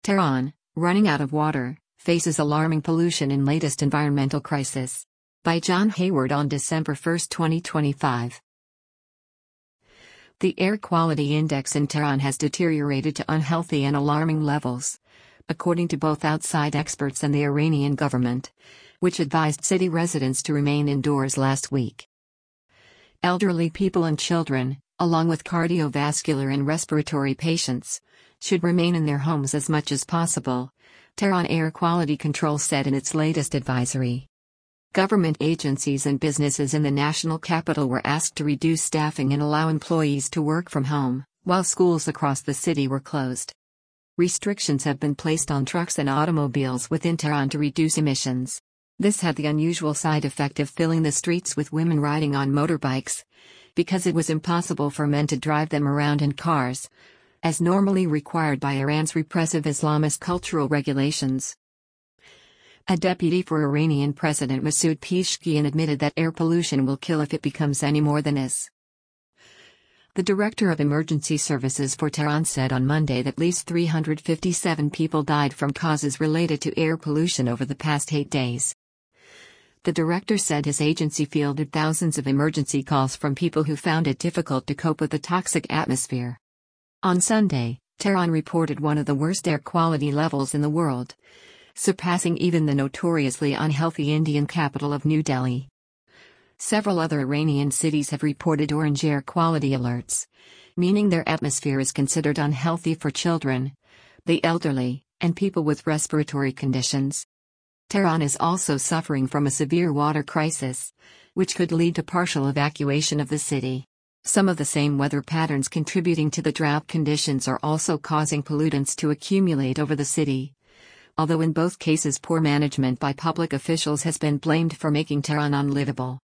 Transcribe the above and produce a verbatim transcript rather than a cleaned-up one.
Tehran, running out of water, faces alarming pollution in latest environmental crisis. By John Hayward on December first, twenty twenty-five. The air quality index in Tehran has deteriorated to unhealthy and alarming levels, according to both outside experts and the Iranian government, which advised city residents to remain indoors last week. Elderly people and children, along with cardiovascular and respiratory patients, should remain in their homes as much as possible, Tehran Air Quality Control said in its latest advisory. Government agencies and businesses in the national capital were asked to reduce staffing and allow employees to work from home, while schools across the city were closed. Restrictions have been placed on trucks and automobiles within Tehran to reduce emissions. This had the unusual side effect of filling the streets with women riding on motorbikes, because it was impossible for men to drive them around in cars, as normally required by Iran's repressive Islamist cultural regulations. A deputy for Iranian President Masoud Pezeshkian admitted that air pollution will kill if it becomes any more than is. The director of emergency services for Tehran said on Monday that at least three hundred fifty-seven people died from causes related to air pollution over the past eight days. The director said his agency fielded thousands of emergency calls from people who found it difficult to cope with the toxic atmosphere. On Sunday, Tehran reported one of the worst air quality levels in the world, surpassing even the notoriously unhealthy Indian capital of New Delhi. Several other Iranian cities have reported orange air quality alerts, meaning their atmosphere is considered unhealthy for children, the elderly, and people with respiratory conditions. Tehran is also suffering from a severe water crisis, which could lead to partial evacuation of the city. Some of the same weather patterns contributing to the drought conditions are also causing pollutants to accumulate over the city, although in both cases poor management by public officials has been blamed for making Tehran unlivable.